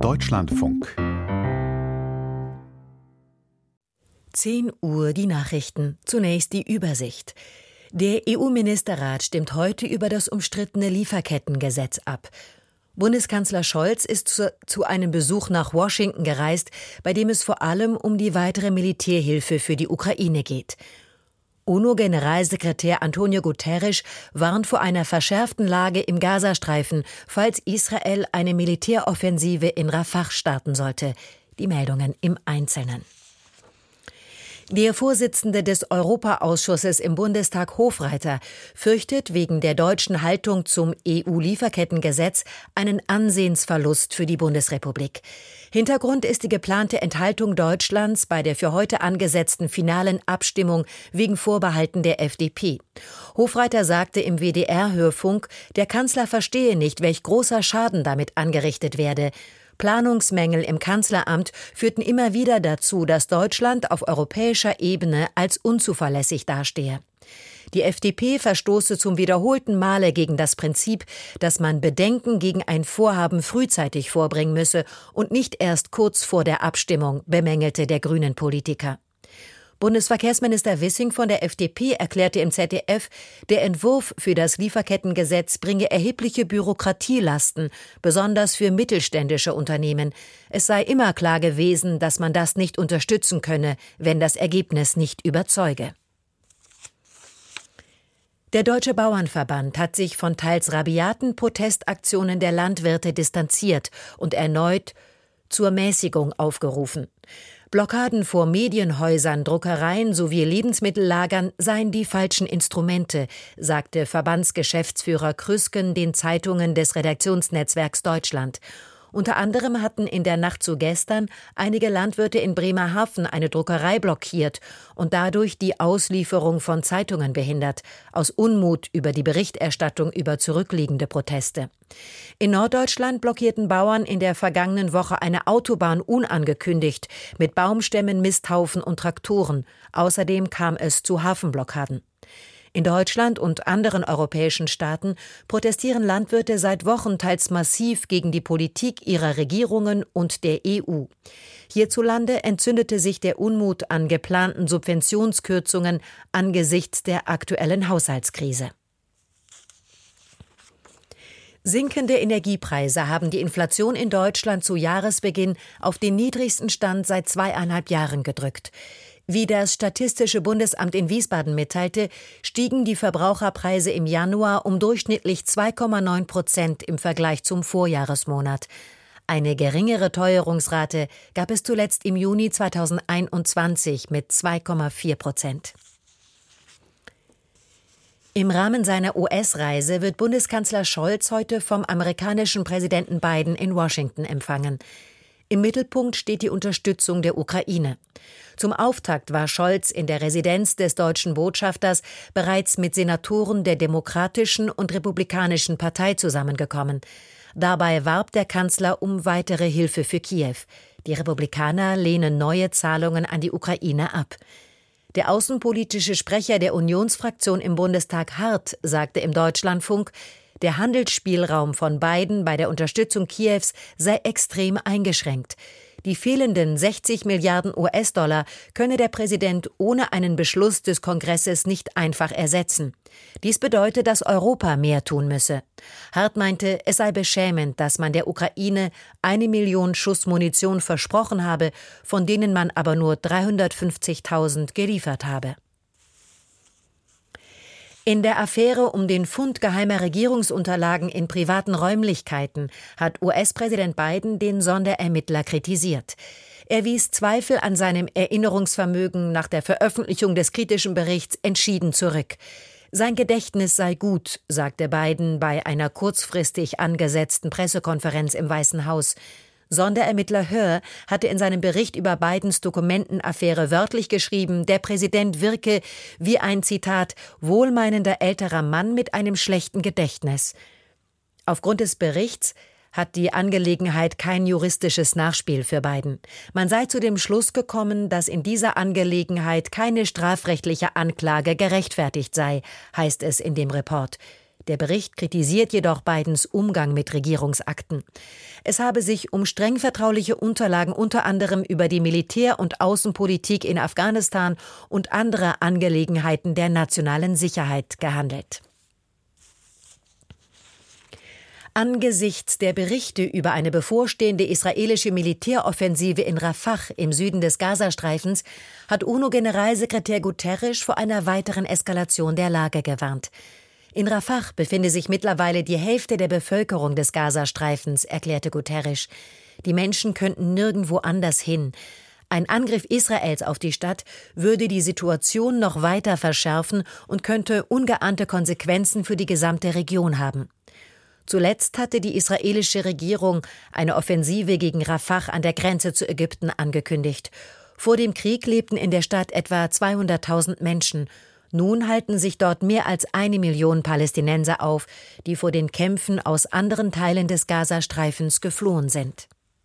Deutschlandfunk. 10 Uhr die Nachrichten. Zunächst die Übersicht. Der EU-Ministerrat stimmt heute über das umstrittene Lieferkettengesetz ab. Bundeskanzler Scholz ist zu einem Besuch nach Washington gereist, bei dem es vor allem um die weitere Militärhilfe für die Ukraine geht. UNO-Generalsekretär Antonio Guterres warnt vor einer verschärften Lage im Gazastreifen, falls Israel eine Militäroffensive in Rafah starten sollte. Die Meldungen im Einzelnen. Der Vorsitzende des Europaausschusses im Bundestag, Hofreiter, fürchtet wegen der deutschen Haltung zum EU-Lieferkettengesetz einen Ansehensverlust für die Bundesrepublik. Hintergrund ist die geplante Enthaltung Deutschlands bei der für heute angesetzten finalen Abstimmung wegen Vorbehalten der FDP. Hofreiter sagte im WDR-Hörfunk, der Kanzler verstehe nicht, welch großer Schaden damit angerichtet werde. Planungsmängel im Kanzleramt führten immer wieder dazu, dass Deutschland auf europäischer Ebene als unzuverlässig dastehe. Die FDP verstoße zum wiederholten Male gegen das Prinzip, dass man Bedenken gegen ein Vorhaben frühzeitig vorbringen müsse und nicht erst kurz vor der Abstimmung, bemängelte der Grünen-Politiker. Bundesverkehrsminister Wissing von der FDP erklärte im ZDF, der Entwurf für das Lieferkettengesetz bringe erhebliche Bürokratielasten, besonders für mittelständische Unternehmen. Es sei immer klar gewesen, dass man das nicht unterstützen könne, wenn das Ergebnis nicht überzeuge. Der Deutsche Bauernverband hat sich von teils rabiaten Protestaktionen der Landwirte distanziert und erneut zur Mäßigung aufgerufen. Blockaden vor Medienhäusern, Druckereien sowie Lebensmittellagern seien die falschen Instrumente, sagte Verbandsgeschäftsführer Krüsken den Zeitungen des Redaktionsnetzwerks Deutschland. Unter anderem hatten in der Nacht zu gestern einige Landwirte in Bremerhaven eine Druckerei blockiert und dadurch die Auslieferung von Zeitungen behindert, aus Unmut über die Berichterstattung über zurückliegende Proteste. In Norddeutschland blockierten Bauern in der vergangenen Woche eine Autobahn unangekündigt mit Baumstämmen, Misthaufen und Traktoren. Außerdem kam es zu Hafenblockaden. In Deutschland und anderen europäischen Staaten protestieren Landwirte seit Wochen teils massiv gegen die Politik ihrer Regierungen und der EU. Hierzulande entzündete sich der Unmut an geplanten Subventionskürzungen angesichts der aktuellen Haushaltskrise. Sinkende Energiepreise haben die Inflation in Deutschland zu Jahresbeginn auf den niedrigsten Stand seit 2,5 Jahren gedrückt. Wie das Statistische Bundesamt in Wiesbaden mitteilte, stiegen die Verbraucherpreise im Januar um durchschnittlich 2,9% im Vergleich zum Vorjahresmonat. Eine geringere Teuerungsrate gab es zuletzt im Juni 2021 mit 2,4%. Im Rahmen seiner US-Reise wird Bundeskanzler Scholz heute vom amerikanischen Präsidenten Biden in Washington empfangen. Im Mittelpunkt steht die Unterstützung der Ukraine. Zum Auftakt war Scholz in der Residenz des deutschen Botschafters bereits mit Senatoren der Demokratischen und Republikanischen Partei zusammengekommen. Dabei warb der Kanzler um weitere Hilfe für Kiew. Die Republikaner lehnen neue Zahlungen an die Ukraine ab. Der außenpolitische Sprecher der Unionsfraktion im Bundestag Hart sagte im Deutschlandfunk, der Handelsspielraum von Biden bei der Unterstützung Kiews sei extrem eingeschränkt. Die fehlenden 60 Milliarden US-Dollar könne der Präsident ohne einen Beschluss des Kongresses nicht einfach ersetzen. Dies bedeutet, dass Europa mehr tun müsse. Hart meinte, es sei beschämend, dass man der Ukraine 1 Million Schuss Munition versprochen habe, von denen man aber nur 350.000 geliefert habe. In der Affäre um den Fund geheimer Regierungsunterlagen in privaten Räumlichkeiten hat US-Präsident Biden den Sonderermittler kritisiert. Er wies Zweifel an seinem Erinnerungsvermögen nach der Veröffentlichung des kritischen Berichts entschieden zurück. Sein Gedächtnis sei gut, sagte Biden bei einer kurzfristig angesetzten Pressekonferenz im Weißen Haus. Sonderermittler Hör hatte in seinem Bericht über Bidens Dokumentenaffäre wörtlich geschrieben, der Präsident wirke wie ein, Zitat, wohlmeinender älterer Mann mit einem schlechten Gedächtnis. Aufgrund des Berichts hat die Angelegenheit kein juristisches Nachspiel für Biden. Man sei zu dem Schluss gekommen, dass in dieser Angelegenheit keine strafrechtliche Anklage gerechtfertigt sei, heißt es in dem Report. Der Bericht kritisiert jedoch Bidens Umgang mit Regierungsakten. Es habe sich um streng vertrauliche Unterlagen unter anderem über die Militär- und Außenpolitik in Afghanistan und andere Angelegenheiten der nationalen Sicherheit gehandelt. Angesichts der Berichte über eine bevorstehende israelische Militäroffensive in Rafah im Süden des Gazastreifens hat UNO-Generalsekretär Guterres vor einer weiteren Eskalation der Lage gewarnt. In Rafah befinde sich mittlerweile die Hälfte der Bevölkerung des Gazastreifens, erklärte Guterres. Die Menschen könnten nirgendwo anders hin. Ein Angriff Israels auf die Stadt würde die Situation noch weiter verschärfen und könnte ungeahnte Konsequenzen für die gesamte Region haben. Zuletzt hatte die israelische Regierung eine Offensive gegen Rafah an der Grenze zu Ägypten angekündigt. Vor dem Krieg lebten in der Stadt etwa 200.000 Menschen. Nun halten sich dort mehr als 1 Million Palästinenser auf, die vor den Kämpfen aus anderen Teilen des Gazastreifens geflohen sind.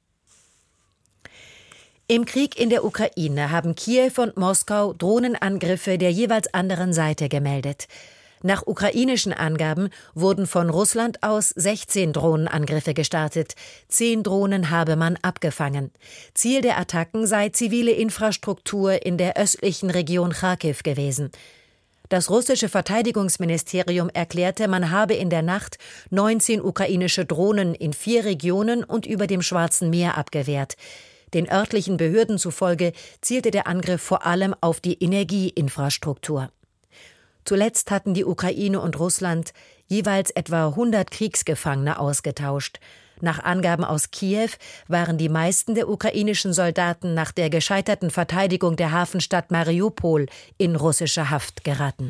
Im Krieg in der Ukraine haben Kiew und Moskau Drohnenangriffe der jeweils anderen Seite gemeldet. Nach ukrainischen Angaben wurden von Russland aus 16 Drohnenangriffe gestartet. 10 Drohnen habe man abgefangen. Ziel der Attacken sei zivile Infrastruktur in der östlichen Region Charkiw gewesen. Das russische Verteidigungsministerium erklärte, man habe in der Nacht 19 ukrainische Drohnen in 4 Regionen und über dem Schwarzen Meer abgewehrt. Den örtlichen Behörden zufolge zielte der Angriff vor allem auf die Energieinfrastruktur. Zuletzt hatten die Ukraine und Russland jeweils etwa 100 Kriegsgefangene ausgetauscht. Nach Angaben aus Kiew waren die meisten der ukrainischen Soldaten nach der gescheiterten Verteidigung der Hafenstadt Mariupol in russische Haft geraten.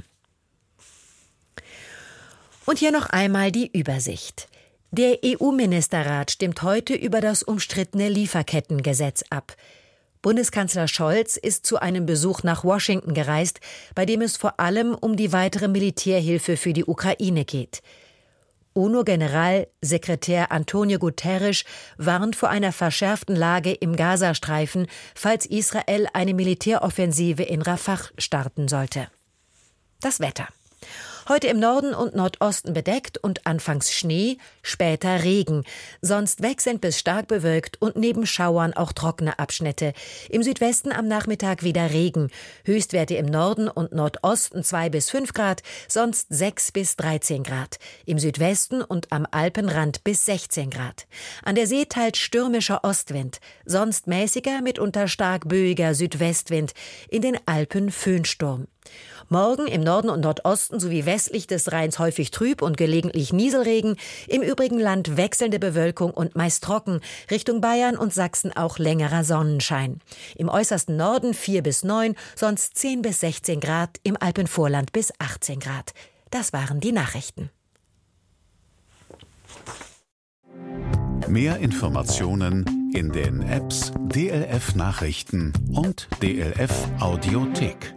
Und hier noch einmal die Übersicht. Der EU-Ministerrat stimmt heute über das umstrittene Lieferkettengesetz ab. Bundeskanzler Scholz ist zu einem Besuch nach Washington gereist, bei dem es vor allem um die weitere Militärhilfe für die Ukraine geht. UNO-Generalsekretär Antonio Guterres warnt vor einer verschärften Lage im Gazastreifen, falls Israel eine Militäroffensive in Rafah starten sollte. Das Wetter. Heute im Norden und Nordosten bedeckt und anfangs Schnee, später Regen. Sonst wechselnd bis stark bewölkt und neben Schauern auch trockene Abschnitte. Im Südwesten am Nachmittag wieder Regen. Höchstwerte im Norden und Nordosten 2 bis 5 Grad, sonst 6 bis 13 Grad. Im Südwesten und am Alpenrand bis 16 Grad. An der See teils stürmischer Ostwind, sonst mäßiger, mitunter stark böiger Südwestwind. In den Alpen Föhnsturm. Morgen im Norden und Nordosten sowie westlich des Rheins häufig trüb und gelegentlich Nieselregen, im übrigen Land wechselnde Bewölkung und meist trocken, Richtung Bayern und Sachsen auch längerer Sonnenschein. Im äußersten Norden 4 bis 9, sonst 10 bis 16 Grad, im Alpenvorland bis 18 Grad. Das waren die Nachrichten. Mehr Informationen in den Apps DLF Nachrichten und DLF Audiothek.